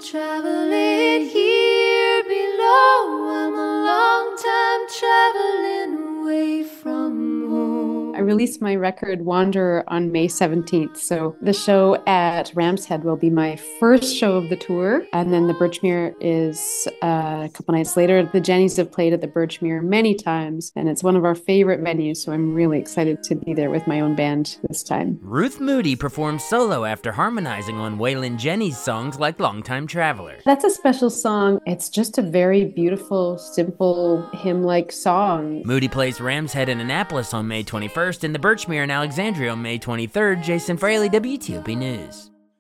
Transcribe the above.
traveling here below. I'm a long time traveling away from home. I released my record Wanderer on May 17th. So the show at Ram's Head will be my first show of the tour. And then the Birchmere is a couple nights later. The Jennies have played at the Birchmere many times, and it's one of our favorite venues. So I'm really excited to be there with my own band this time. Ruth Moody performed solo after harmonizing on Waylon Jennings' songs like Longtime Traveler. That's a special song. It's just a very beautiful, simple, hymn-like song. Moody plays Ram's Head in Annapolis on May 21st and the Birchmere in Alexandria on May 23rd. Jason Fraley, WTOP News.